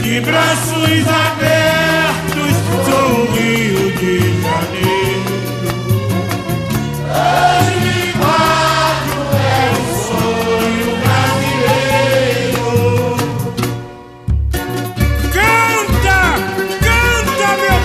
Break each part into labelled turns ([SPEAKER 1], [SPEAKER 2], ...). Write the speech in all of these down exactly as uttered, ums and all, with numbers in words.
[SPEAKER 1] de braços abertos, sou o Rio de Janeiro. dois mil e quatro é o sonho brasileiro. Canta, canta, meu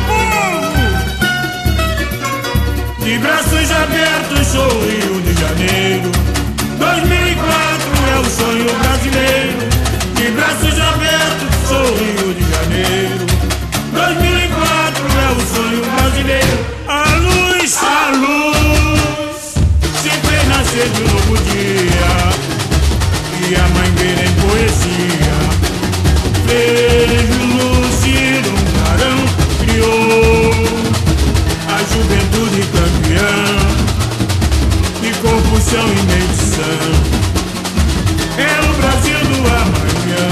[SPEAKER 1] povo! De braços abertos, sou o Rio de Janeiro. dois mil e quatro é o sonho brasileiro. De braços abertos, sou o Rio de Janeiro. dois mil e quatro é o sonho brasileiro. A luz, a luz, se fez nascer de um novo dia. E a mangueira em poesia fez lúcido um clarão, criou a juventude campeã de corrupção e medição. É o Brasil do amanhã.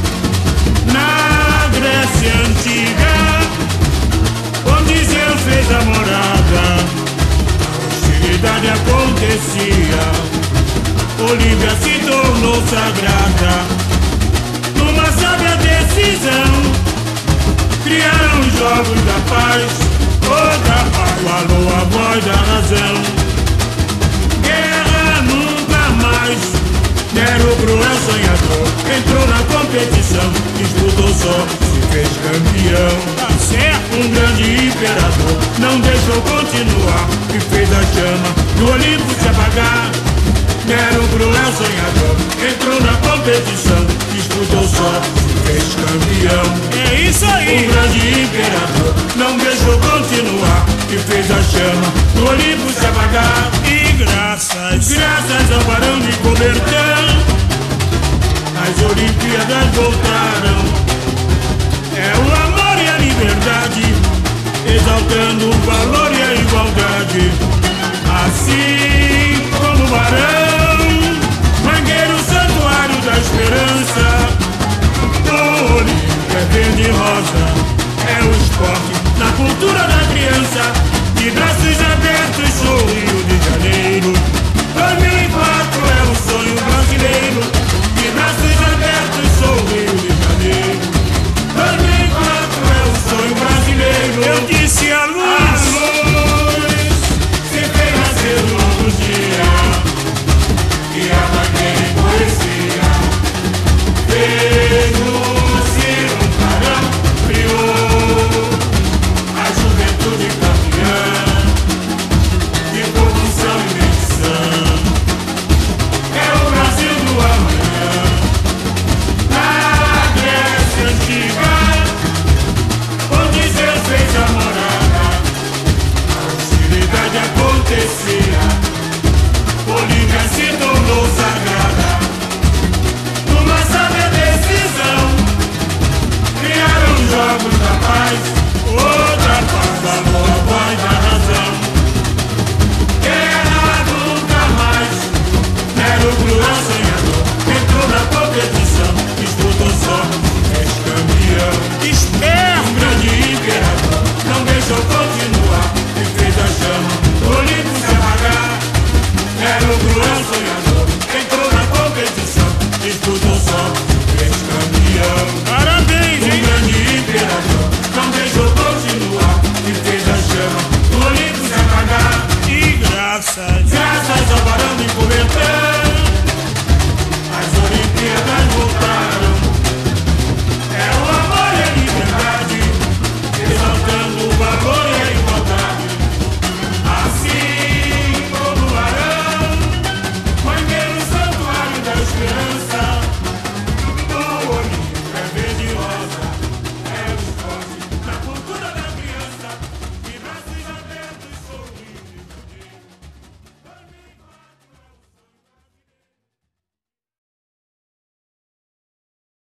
[SPEAKER 1] Na Grécia Antiga, onde Zeus fez a morada, a hostilidade acontecia, Olívia se tornou sagrada. Numa sábia decisão, criaram os Jogos da Paz. Outra paz falou a voz da razão. Guerra nunca mais. Nero cruel sonhador entrou na competição, disputou só, se fez campeão. Tá certo. Um grande imperador não deixou continuar e fez a chama do Olimpo se apagar. Nero cruel sonhador entrou na competição, disputou só, se fez campeão. É isso aí. Um grande imperador não deixou continuar e fez a chama do Olimpo se apagar. E graças, graças ao Barão de Coubertin, as Olimpíadas voltaram. É o amor e a liberdade, exaltando o valor e a igualdade. Assim como o Barão, Mangueiro, santuário da esperança. O Olímpia é verde e rosa, é o esporte na cultura da criança. De braços abertos, sou o Rio de Janeiro. dois mil e quatro é o sonho brasileiro. De braços abertos, sou o Rio de Janeiro. dois mil e quatro é o sonho brasileiro. Eu disse a luz, a luz se fez nascer um novo dia. E a bandeira em poesia fez luzir um clarão, criou a juventude campeã de corrupção e medição. É o Brasil do amanhã. Na Grécia Antiga, onde Zeus fez a morada, a hostilidade acontecia, Olívia se tornou sagrada. Numa sábia decisão, criaram os Jogos da Paz. Outra paz falou a voz da razão. Guerra nunca mais. Nero cruel sonhador entrou na competição, disputou só, fez campeão. Esperto! Um grande imperador não deixou continuar e fez a chama do Olimpo se apagar. Nero cruel sonhador entrou na competição, disputou só.